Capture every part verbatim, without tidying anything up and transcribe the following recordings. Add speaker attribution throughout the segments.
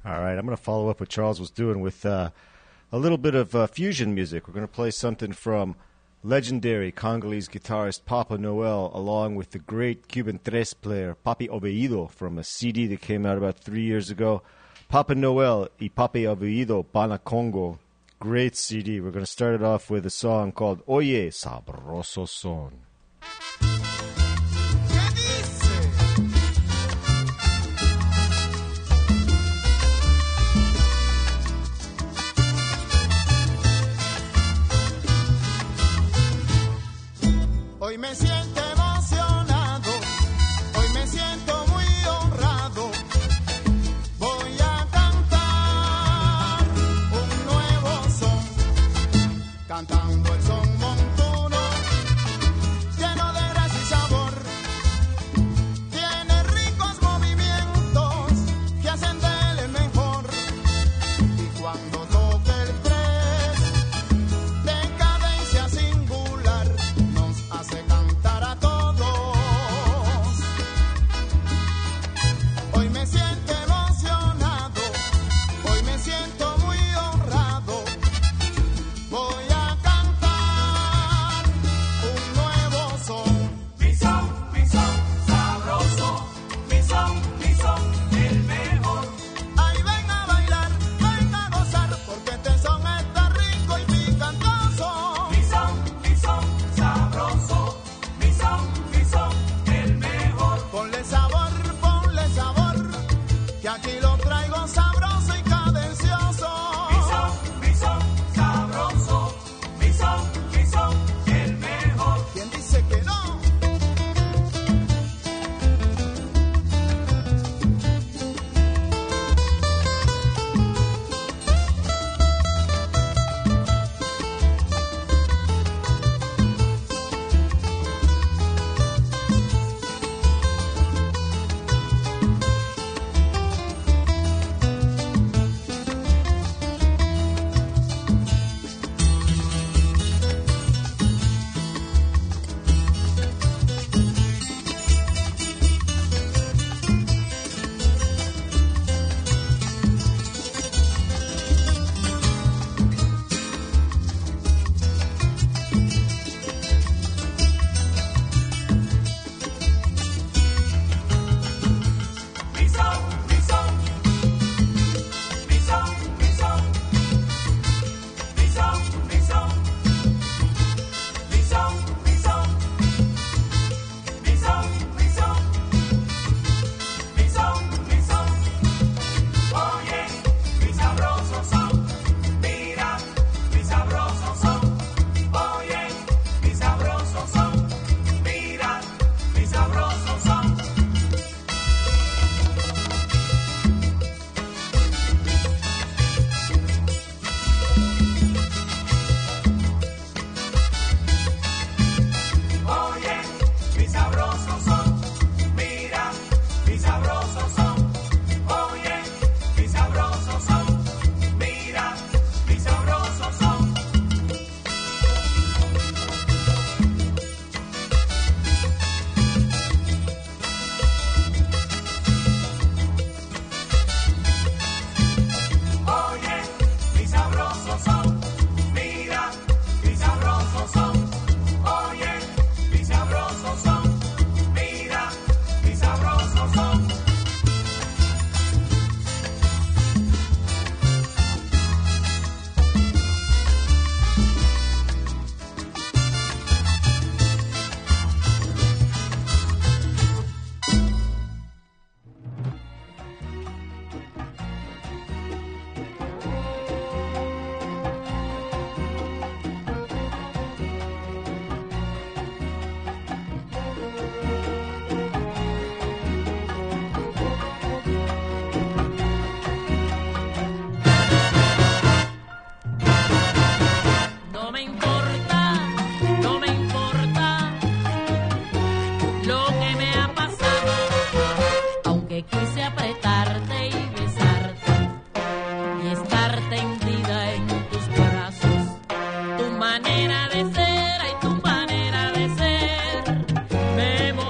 Speaker 1: All right, I'm going to follow up what Charles was doing with uh, a little bit of uh, fusion music. We're going to play something from legendary Congolese guitarist Papa Noel, along with the great Cuban tres player Papi Obeído from a C D that came out about three years ago. Papa Noel y Papi Obeído Bana Congo. Great C D. We're going to start it off with a song called Oye Sabroso Son.
Speaker 2: Hoy me siento emocionado, hoy me siento muy honrado. Voy a cantar un nuevo son, cantando el son montuno, lleno de gracia y sabor. Tiene ricos movimientos que hacen de él el mejor. Y cuando toque el tres, de cadencia singular, hace cantar a todos. Hoy me siento emocionado, hoy me siento muy honrado. Voy a cantar un nuevo son. Mi son, mi son, sabroso. Mi son, mi son, el mejor. Ay, ven a bailar, ven a gozar, porque este son está rico y picantoso. Mi son, mi son, sabroso. Ponle sabor, ponle sabor, que aquí lo traigo sabroso y cadencioso. Mi son, mi son, sabroso, mi son, mi son, el mejor. ¿Quién dice que no?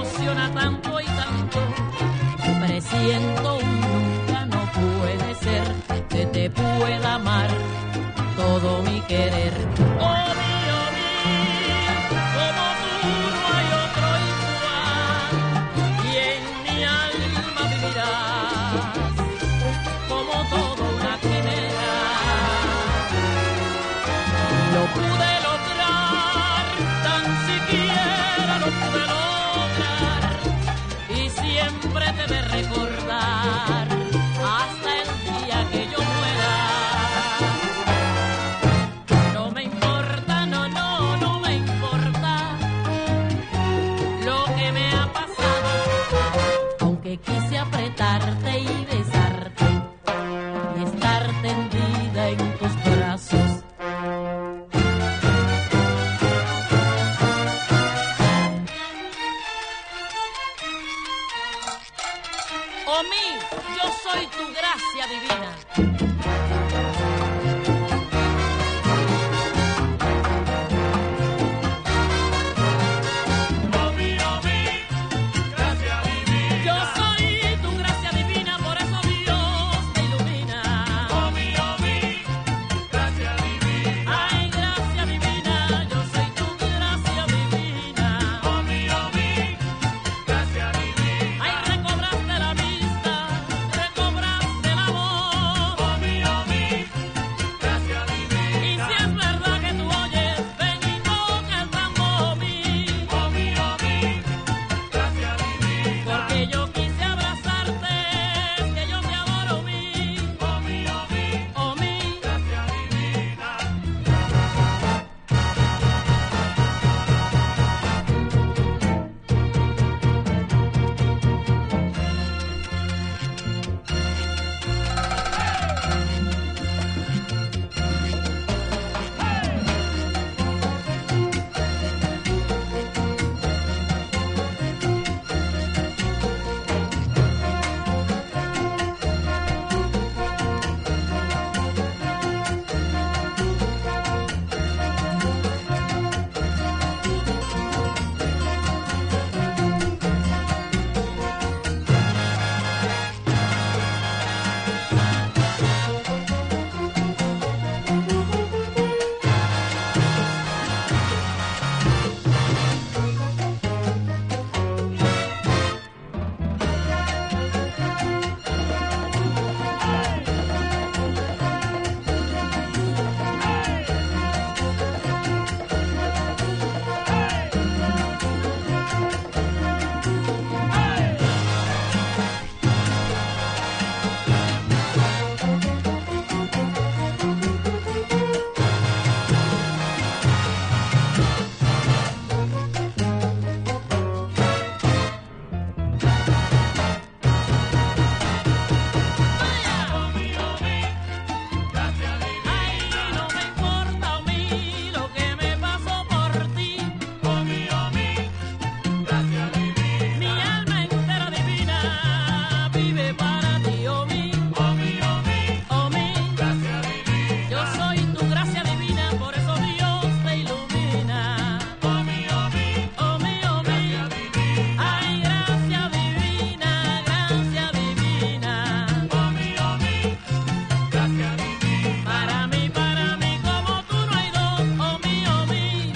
Speaker 3: siento nunca no puede ser. te pueda amar todo mi querer. Oh, mío, mío, como tú no hay otro igual, y en mi alma vivirás como toda una quimera. Lo pude lograr, tan siquiera lo pude lograr, y siempre te de recordar hasta el día que yo muera. No me importa, no, no, no me importa lo que me ha pasado, aunque quise apretarte y besarte y estar tendida en tus brazos. Oh, mí, yo soy tu gracia divina. Yo soy tu gracia divina, por eso Dios te ilumina. Ay, gracia divina, yo soy tu gracia divina. Ay, recobraste la vista, recobraste el amor. Y si es verdad que tú oyes, ven y toca el tambor, mi. Porque yo quise abrazarte, es que yo te adoro, mi. Oh, mi. Ay, no me importa, oh, mi, lo que me pasó por ti. Mi alma entera divina vive para ti, oh, mi. Oh, mi. Yo soy tu gracia divina, por eso Dios te ilumina. Oh, mi, oh, mi. Ay, gracia divina, gracia divina. Para mí, para mí, como tú no hay dos, oh, mi, oh, mi.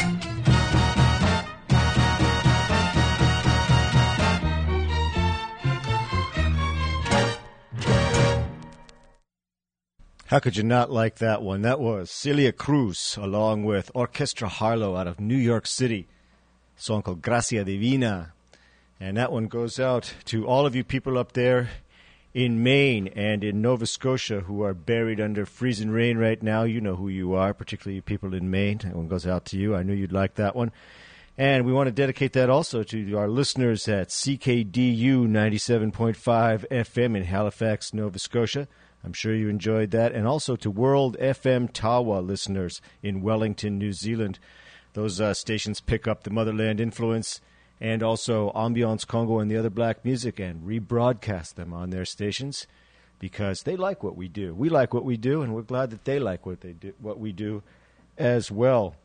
Speaker 1: How could you not like that one? That was Celia Cruz along with Orchestra Harlow out of New York City. A song called Gracia Divina. And that one goes out to all of you people up there in Maine and in Nova Scotia who are buried under freezing rain right now. You know who you are, particularly you people in Maine. That one goes out to you. I knew you'd like that one. And we want to dedicate that also to our listeners at C K D U ninety-seven point five F M in Halifax, Nova Scotia. I'm sure you enjoyed that. And also to World F M Tawa listeners in Wellington, New Zealand. Those uh, stations pick up the motherland influence and also Ambiance Congo and the other black music and rebroadcast them on their stations because they like what we do. We like what we do, and we're glad that they like what they do, what we do as well.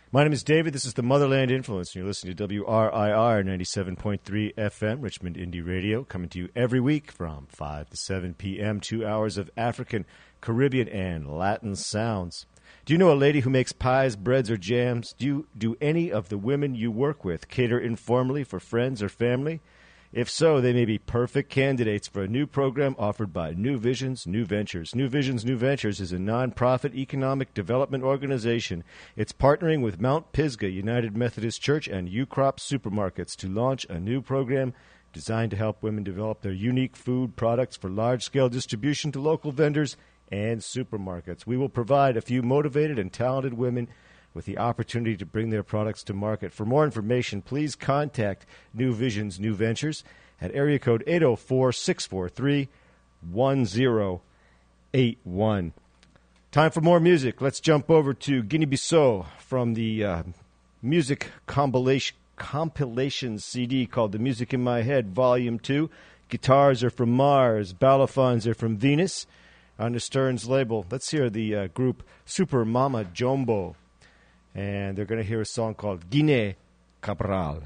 Speaker 1: My name is David. This is the Motherland Influence, and you're listening to W R I R ninety-seven point three F M, Richmond Indie Radio, coming to you every week from five to seven p.m., two hours of African, Caribbean, and Latin sounds. Do you know a lady who makes pies, breads, or jams? Do you, do any of the women you work with cater informally for friends or family? If so, they may be perfect candidates for a new program offered by New Visions, New Ventures. New Visions, New Ventures is a nonprofit economic development organization. It's partnering with Mount Pisgah United Methodist Church and U-Crop Supermarkets to launch a new program designed to help women develop their unique food products for large-scale distribution to local vendors and supermarkets. We will provide a few motivated and talented women with the opportunity to bring their products to market. For more information, please contact New Visions, New Ventures at area code eight oh four, six four three, one oh eight one. Time for more music. Let's jump over to Guinea-Bissau from the uh, music compilation, compilation C D called The Music in My Head, Volume two. Guitars are from Mars. Balafons are from Venus on the Stearns label. Let's hear the uh, group Super Mama Jumbo. And they're going to hear a song called Guinea Cabral.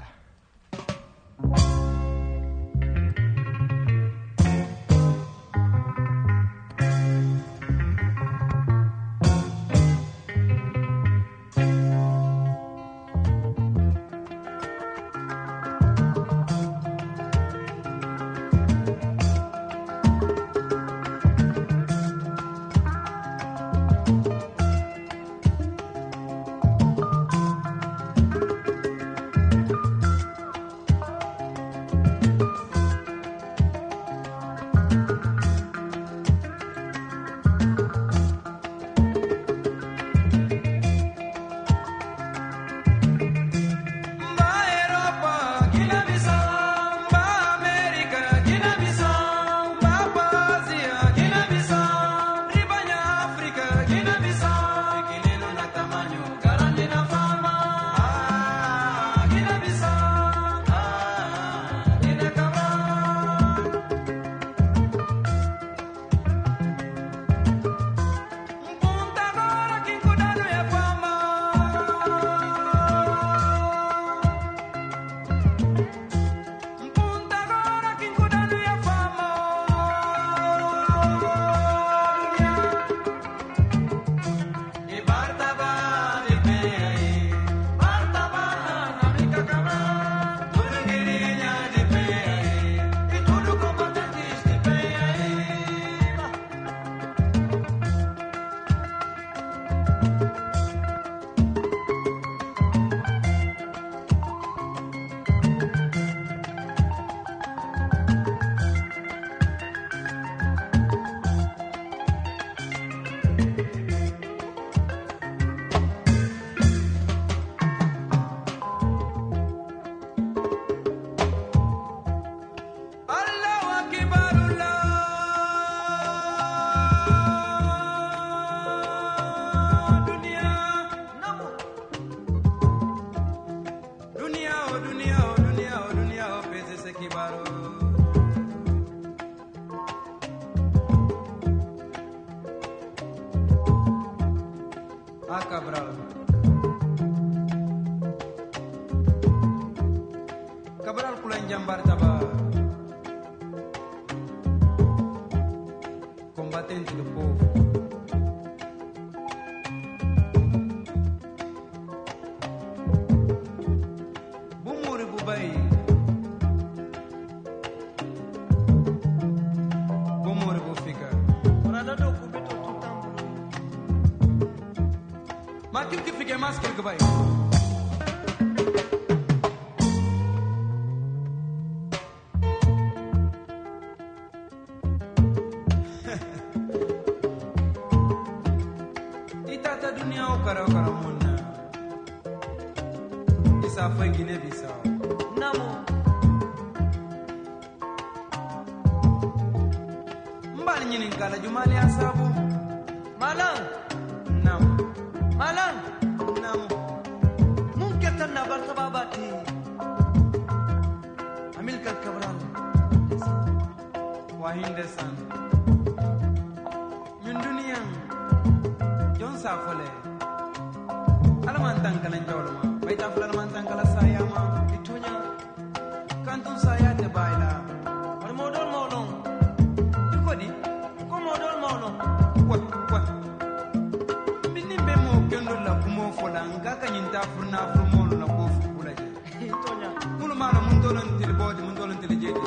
Speaker 4: Alamanta tankala njolma baita fulal man tankala sayama itunya kantun saya te baila al modol molon kodi ko modol molon kwa kwa binni be mo kendo la kumo fola ngaka nyinta furna furmolo na ko fukula je itunya mulu mala mun dolon til bodi mun dolon til jeti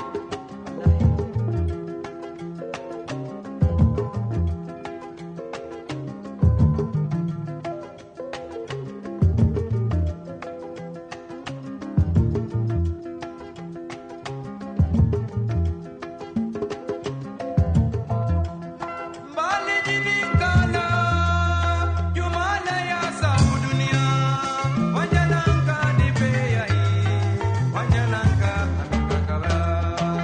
Speaker 4: Wanyalanka,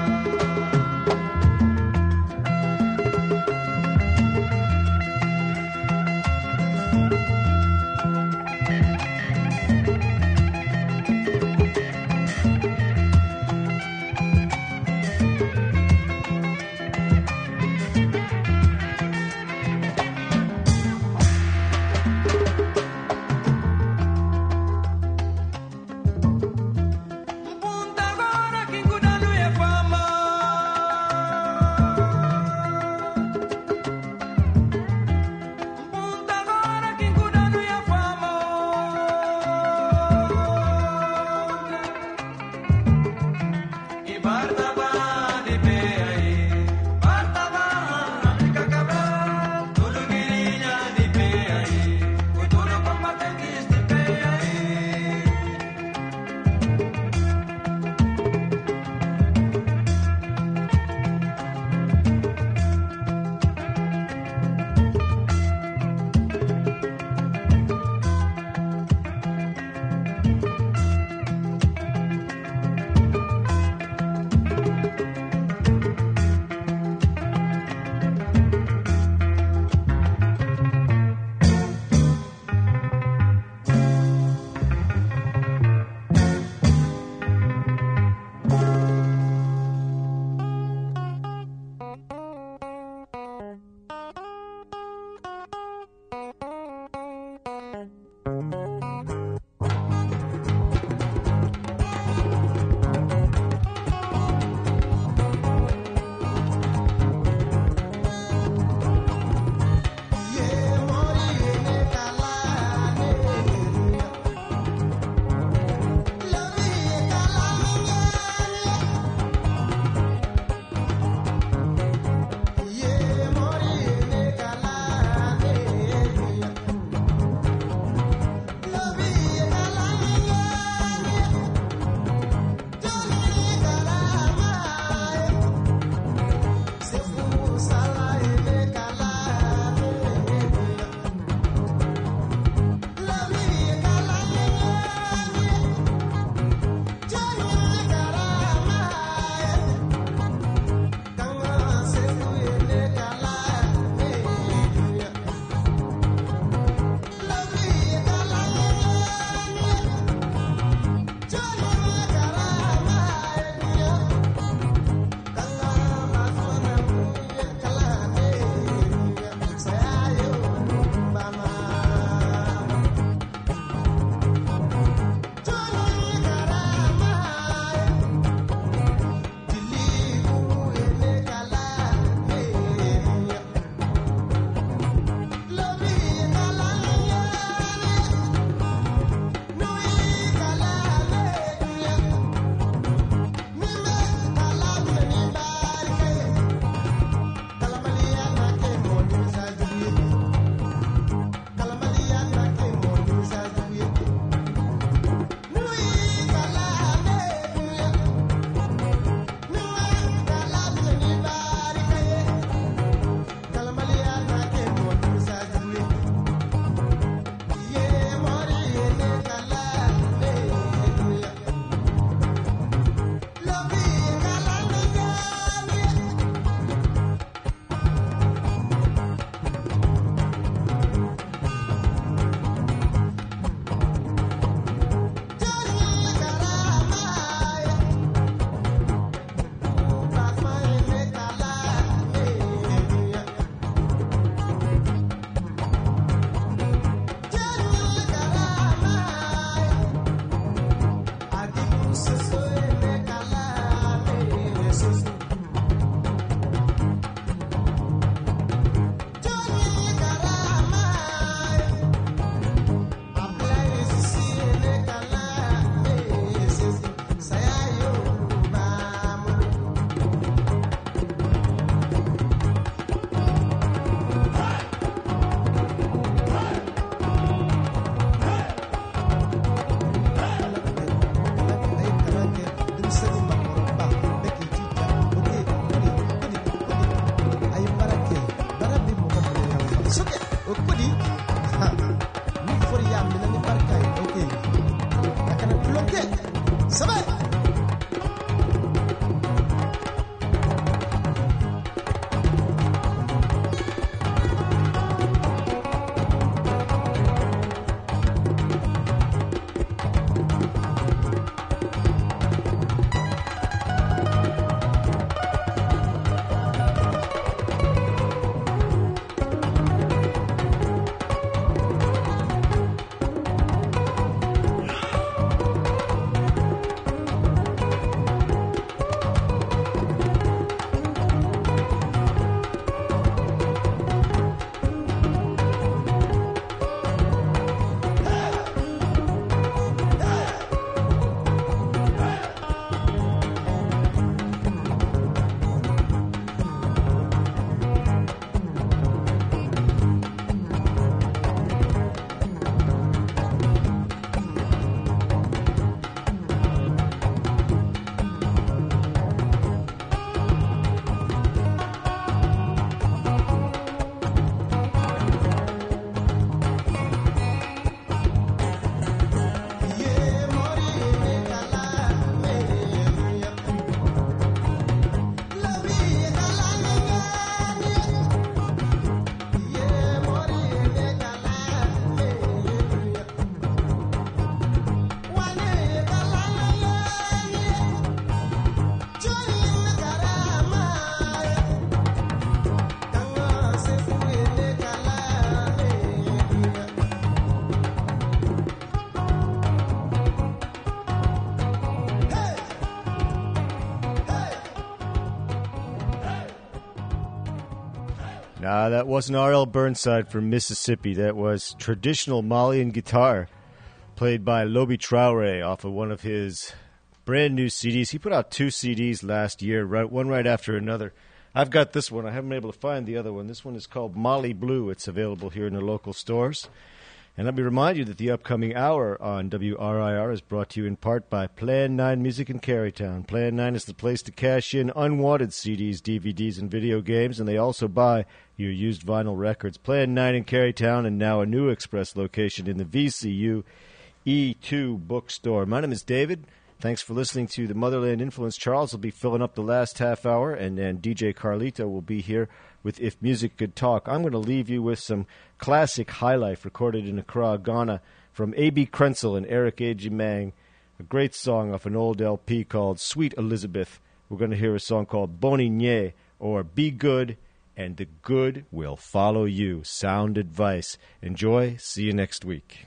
Speaker 1: Nah, that wasn't R L Burnside from Mississippi. That was traditional Malian guitar played by Lobi Traore off of one of his brand new C Ds. He put out two C Ds last year, right, one right after another. I've got this one. I haven't been able to find the other one. This one is called Mali Blue. It's available here in the local stores. And let me remind you that the upcoming hour on W R I R is brought to you in part by Plan nine Music in Carytown. Plan nine is the place to cash in unwanted C Ds, D V Ds, and video games, and they also buy your used vinyl records. Plan nine in Carytown, and now a new express location in the V C U E two bookstore. My name is David. Thanks for listening to the Motherland Influence. Charles will be filling up the last half hour, and then D J Carlito will be here with If Music Could Talk. I'm going to leave you with some classic High Life recorded in Accra, Ghana from A B Krenzel and Eric Ejimang, a great song off an old L P called Sweet Elizabeth. We're going to hear a song called Boni Nye, or Be Good, and the Good Will Follow You. Sound advice. Enjoy. See you next week.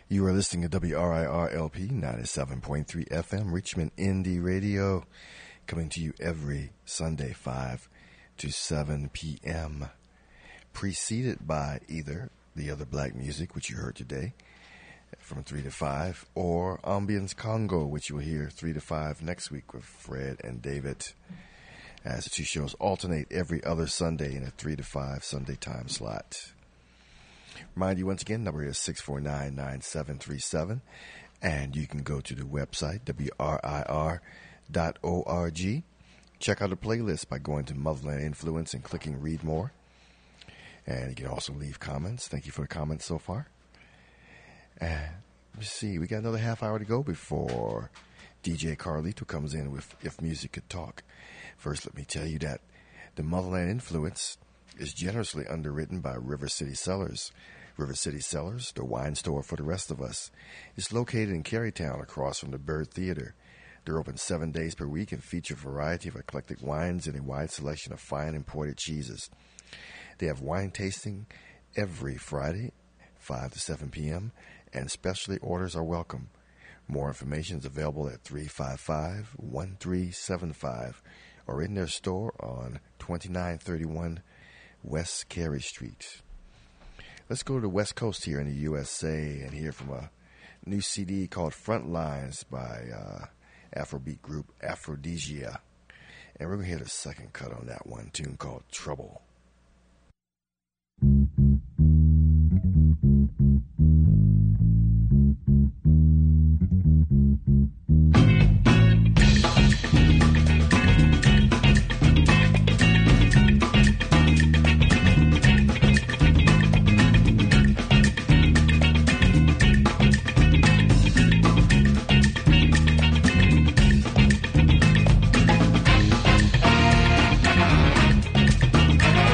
Speaker 5: You are listening to W R I R L P ninety-seven point three F M, Richmond Indie Radio, coming to you every Sunday, five to seven p.m., preceded by either the other black music, which you heard today, from three to five, or Ambience Congo, which you will hear three to five next week with Fred and David, as the two shows alternate every other Sunday in a three to five Sunday time slot. Remind you once again, number is six four nine, nine seven three seven, and you can go to the website, W R I R dot org. Check out the playlist by going to Motherland Influence and clicking Read More. And you can also leave comments. Thank you for the comments so far. And let's see, we got another half hour to go before D J Carlito comes in with If Music Could Talk. First, let me tell you that the Motherland Influence is generously underwritten by River City Cellars. River City Cellars, the wine store for the rest of us, is located in Carytown across from the Bird Theater. They're open seven days per week and feature a variety of eclectic wines and a wide selection of fine imported cheeses. They have wine tasting every Friday, five to seven p.m., and specialty orders are welcome. More information is available at three five five, one three seven five or in their store on twenty-nine thirty-one West Carey Street. Let's go to the West Coast here in the U S A and hear from a new C D called Frontlines by uh, Afrobeat group Aphrodisia. And we're going to hear the second cut on that one, tune called Trouble.
Speaker 2: Trouble.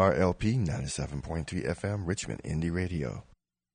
Speaker 5: R L P ninety-seven point three F M, Richmond Indie Radio.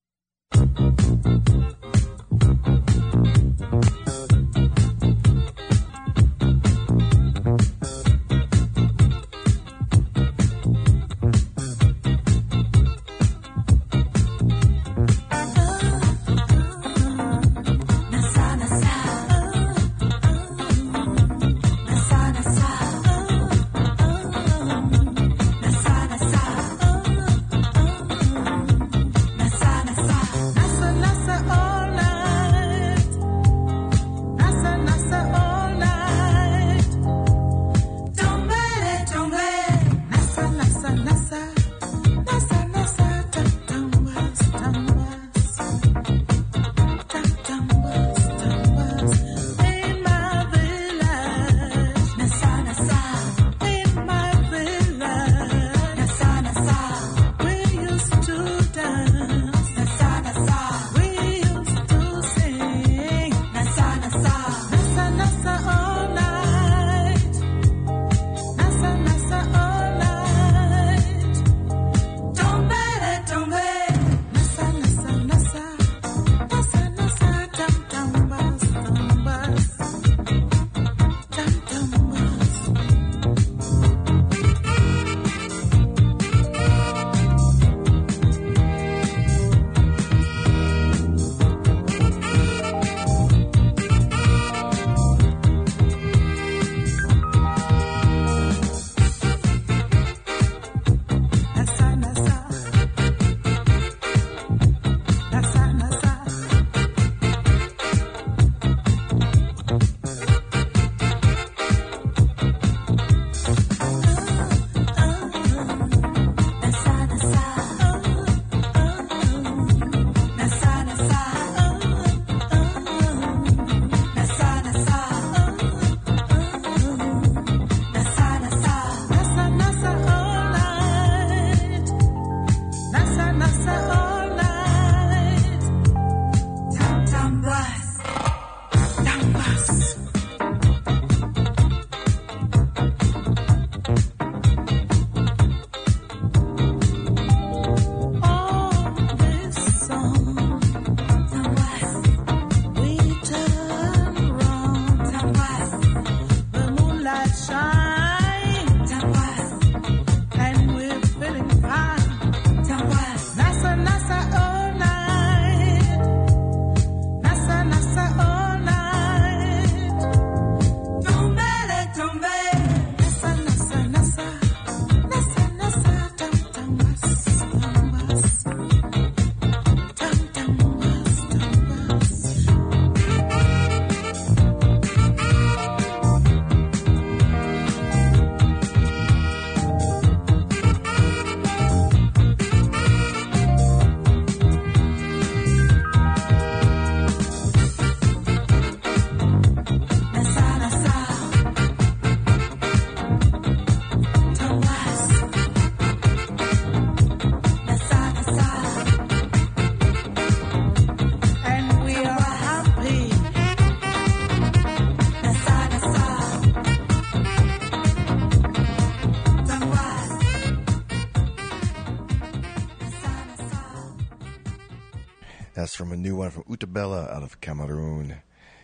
Speaker 5: That's from a new one from Utabella out of Cameroon,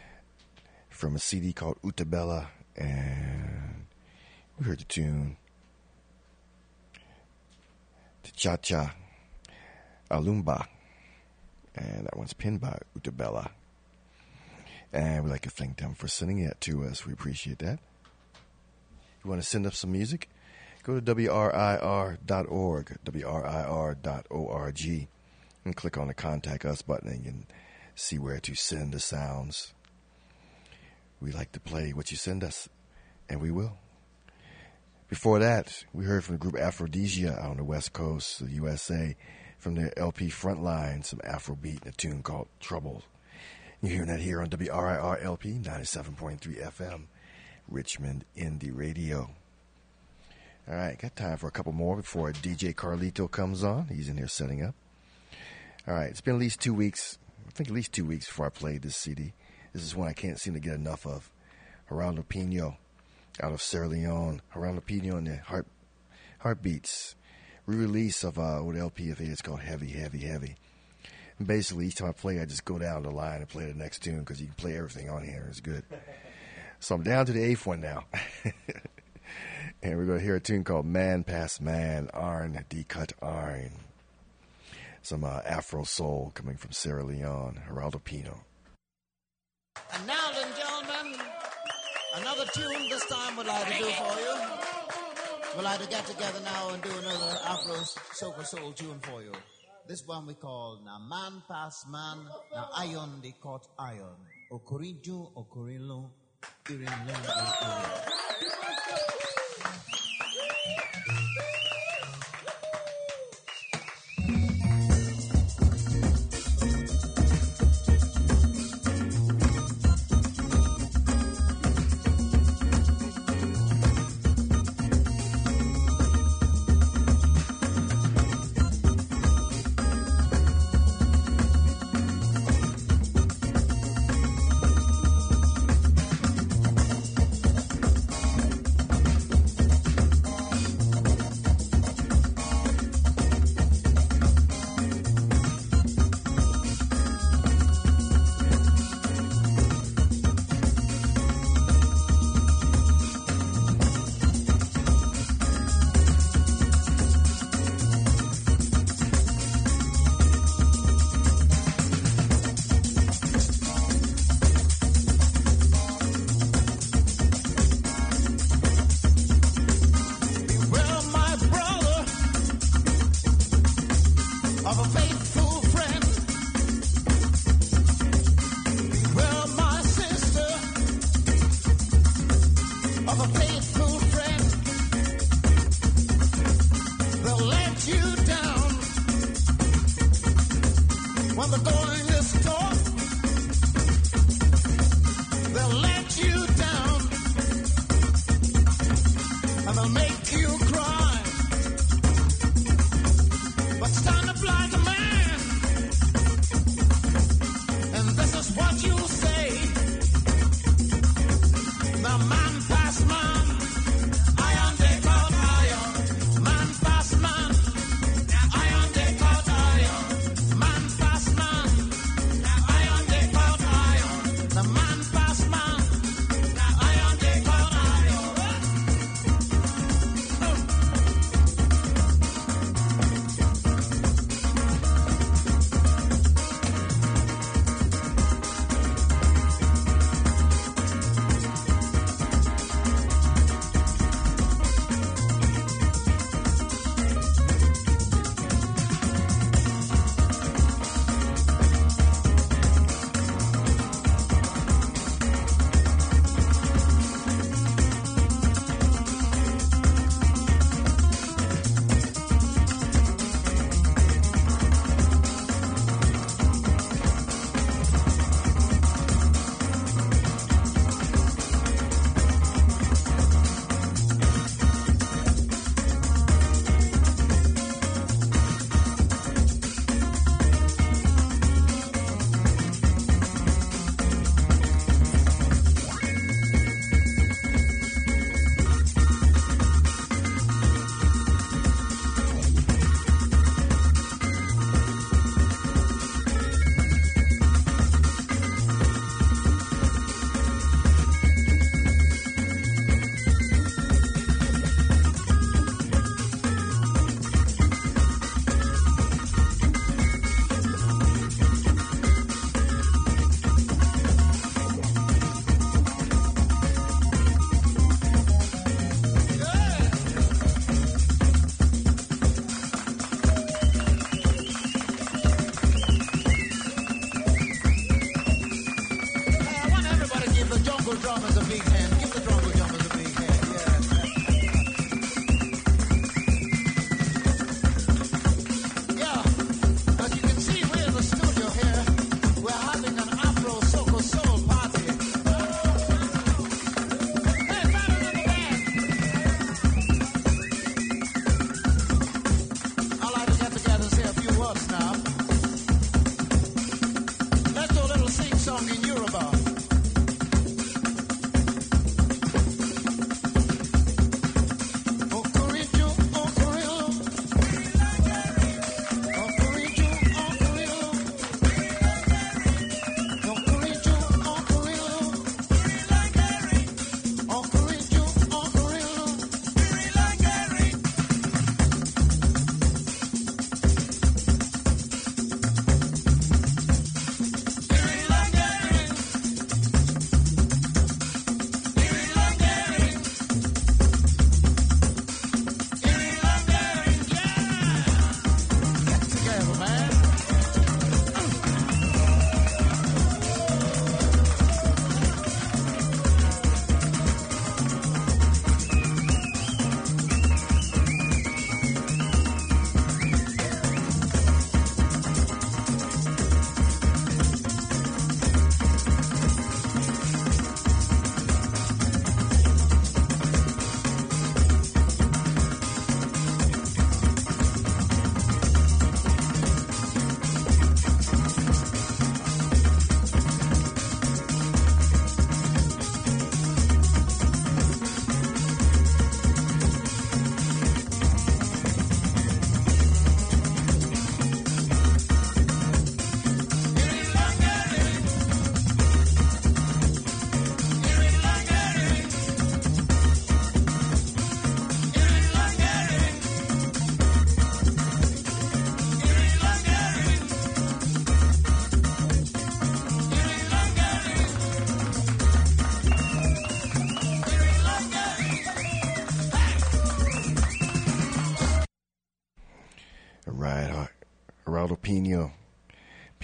Speaker 5: from a C D called Utabella, and we heard the tune Cha-Cha Alumba, and that one's pinned by Utabella. And we'd like to thank them for sending it to us. We appreciate that. If you want to send us some music, go to W R I R dot org, W R I R dot org, and click on the Contact Us button and you can see where to send the sounds. We like to play what you send us, and we will. Before that, we heard from the group Aphrodisia out on the west coast of the U S A, from their L P Frontline, some Afrobeat and a tune called Trouble. You're hearing that here on W R I R L P ninety-seven point three F M, Richmond Indie Radio. All right, got time for a couple more before D J Carlito comes on. He's in here setting up. All right, it's been at least two weeks, I think at least two weeks before I played this C D. This is one I can't seem to get enough of. Geraldo Pino out of Sierra Leone. Geraldo Pino and the Heart, Heartbeats re-release of uh, old L P. I think it's called Heavy, Heavy, Heavy. And basically, each time I play, I just go down the line and play the next tune because you can play everything on here. It's good. So I'm down to the eighth one now. And we're going to hear a tune called Man Past Man, Arn D Cut Arn. Some uh, Afro soul coming from Sierra Leone, Geraldo Pino.
Speaker 6: And now, ladies and gentlemen, another tune this time we'd like to do for you. We'd like to get together now and do another Afro soca soul tune for you. This one we call Na Man Past Man, Na Iron De Cut Iron. Okoriju, Okorilo, Irin Lengo.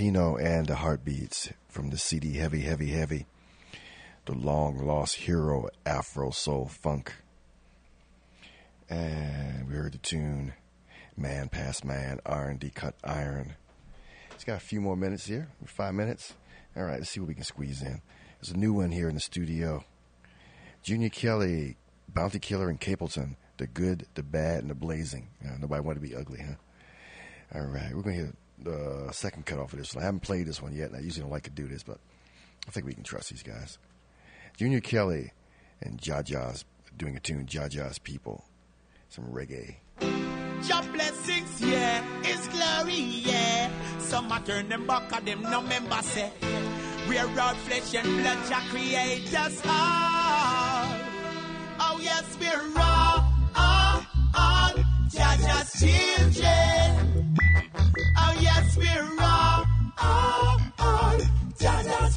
Speaker 5: Nino and the Heartbeats from the C D Heavy, Heavy, Heavy. The long lost hero, Afro Soul Funk. And we heard the tune, Man Past Man, R and D Cut Iron. It's got a few more minutes here, five minutes. All right, let's see what we can squeeze in. There's a new one here in the studio. Junior Kelly, Bounty Killer, and Capleton. The Good, the Bad, and the Blazing. You know, nobody wanted to be ugly, huh? All right, we're going to hear the second cut off of this one. I haven't played this one yet, and I usually don't like to do this, but I think we can trust these guys. Junior Kelly and Jaja's doing a tune, Jaja's People. Some reggae.
Speaker 2: Your blessings, yeah, His glory, yeah. Some a turn them back at them, no member say. We're all flesh and blood, Jah create us all. Oh yes, we're all, all, all Jah Jah's children. Oh yes, we're all, all, all Jah Jah's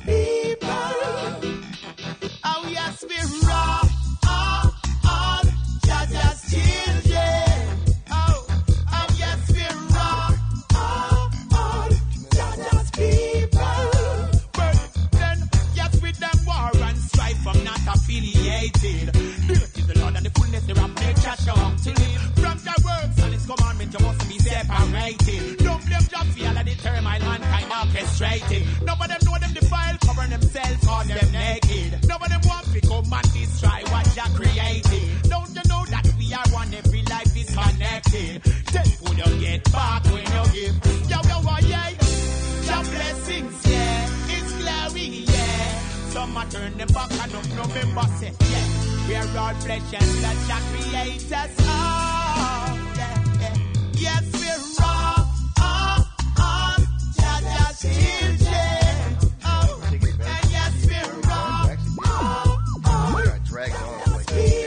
Speaker 2: people. Oh yes, we're all, all, all Jah Jah's children. Oh, oh yes, we're all, all, all Jah Jah's people. But then, yes, with them war and strife, I'm not affiliated. Dirt is the Lord and the fullness thereof nature shall to live. From the works and His commandment, you must be separated. Don't blame Jah for all of the turmoil mankind orchestrated. None of them know them defile, covering themselves, call them naked. None of them want to come and destroy what Jah created. Don't you know that we are one, every life is connected. Tell who you get back when you give. Yo, yo, oh, yeah. Your blessings, yeah. His glory, yeah. Some a turn them back and up, no member say, yeah. We are all flesh and blood, Jah create us all. Yeah, yeah. Yes, we're all, all, all Jah Jah's children. Oh, and yes, we're all, all, all Jah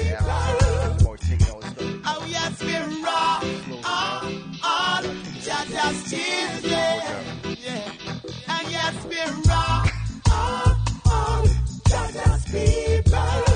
Speaker 2: Jah's people. Oh, yes, we're all, all, all Jah Jah's children. Yeah, and yes, we're all, all, all Jah Jah's people.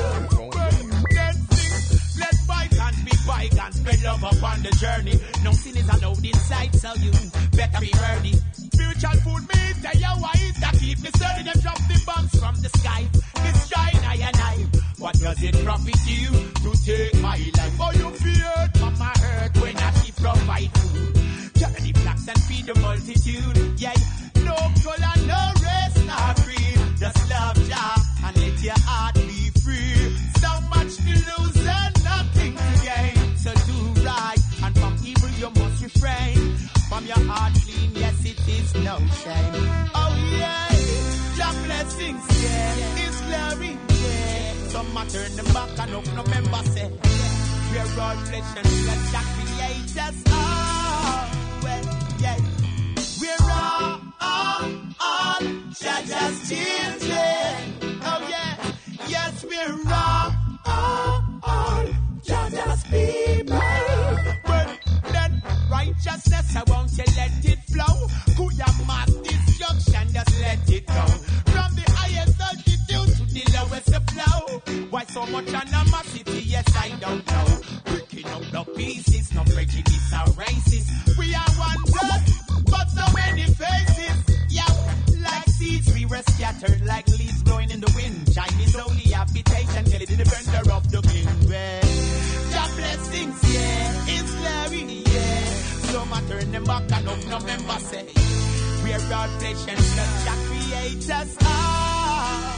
Speaker 2: Bygones, spread love upon the journey. No sin is allowed inside, so you better be ready. Spiritual food me tell you why it's that keep me sturdy. Them drop the bombs from the sky. Destroying I and I. What does it profit you to take my life? Oh, you feared, mama hurt when I keep provide food. Turn the blacks and feed the multitude. Yeah, no color, no race, no creed. Just love Jah and let your heart be free. So much to lose and nothing to gain. So do right, and from evil you must refrain. From your heart clean, yes, it is no shame. Oh yeah, your blessings, yeah, His glory, yeah. Some a turn them back and up, no member say. We're all flesh and blood, Jah create us all. Well, yeah, we're all, all, all Jah Jah's children. Oh yeah, yes, we're all, all, all Jah Jah's people. But then righteousness, I won't you let it flow. Could you mark destruction, just let it go. From the highest altitude to the lowest flow. Why so much animosity? Yes, I don't know. Breaking up the pieces, no prejudice or racist. We are one blood, but so many faces. Yeah, like seeds we were scattered, like leaves blowing in the wind. Chinese only habitation, tell it the defender of the king. Well, Jah blessings, yeah, His glory, yeah. Some a turn them back and up, no member say. We're all flesh and blood, Jah create us all.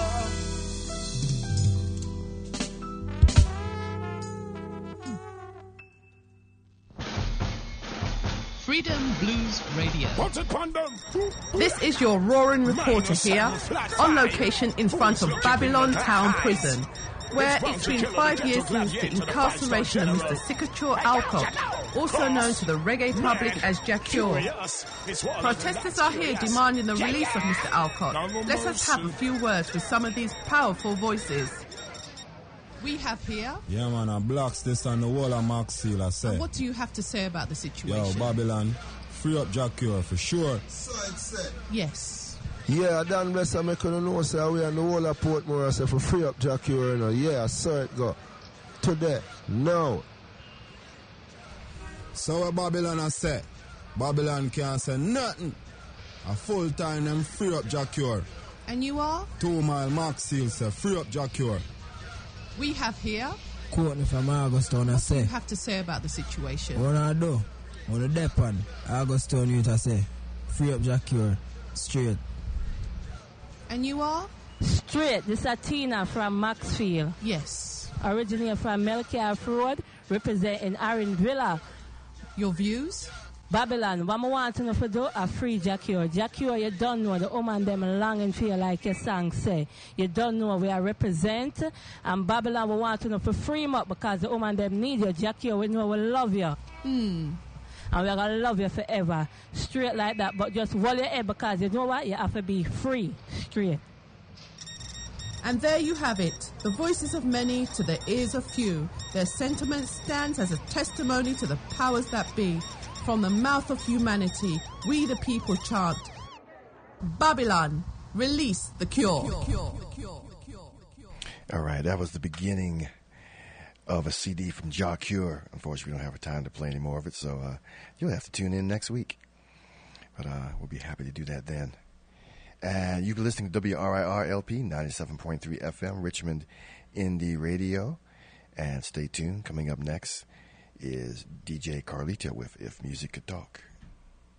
Speaker 7: Freedom Blues Radio.
Speaker 8: What's it, Panda?
Speaker 9: This is your roaring reporter here, on location in front of Babylon Town Prison, where it's been five years since the incarceration of Mister Sikachor Alcott, also known to the reggae public as Jah Cure. Protesters are here demanding the release of Mister Alcott. Let us have a few words with some of these powerful voices.
Speaker 7: We have here.
Speaker 10: Yeah, man, I blocks this on the wall of Max Seal, I say.
Speaker 7: What do you have to say about the situation?
Speaker 10: Yo, Babylon, free up Jah Cure for sure.
Speaker 7: Yes.
Speaker 11: Yeah, Dan bless I make you know, say we on the wall of Portmore, I say for free up Jah Cure, you know. Yeah, I saw it go. Today, now.
Speaker 10: So what Babylon I say? Babylon can't say nothing. A full time them free up Jacure.
Speaker 7: And you are?
Speaker 10: Two mile Max Seal say free up Jacure.
Speaker 7: We have here.
Speaker 8: Courtney from Augustown, I
Speaker 7: What do
Speaker 8: say.
Speaker 7: you have to say about the situation?
Speaker 8: What I do? On the depot, Augustown youth, I say. Free up Jacure. Straight.
Speaker 7: And you are?
Speaker 12: Straight. This is Tina from Maxfield.
Speaker 7: Yes.
Speaker 12: Originating from Melcalf Road, representing Aaron Villa.
Speaker 7: Your views?
Speaker 12: Babylon, what I want to know for do, a free Jacure. Jacure, you don't know, the woman them longing for you like your song say. You don't know where I represent. And Babylon, we want to know for free him up because the woman them need you. Jacure, we know we love you.
Speaker 7: Hmm.
Speaker 12: And we're going to love you forever. Straight like that. But just hold your head because you know what? You have to be free. Straight.
Speaker 7: And there you have it, the voices of many to the ears of few. Their sentiment stands as a testimony to the powers that be. From the mouth of humanity, we the people chant, Babylon, release the cure.
Speaker 5: All right, that was the beginning of a C D from Jacure. Unfortunately, we don't have time to play any more of it, so uh, you'll have to tune in next week. But uh, we'll be happy to do that then. And you've been listening to W R I R L P ninety-seven point three F M, Richmond Indie Radio. And stay tuned. Coming up next is D J Carlito with If Music Could Talk.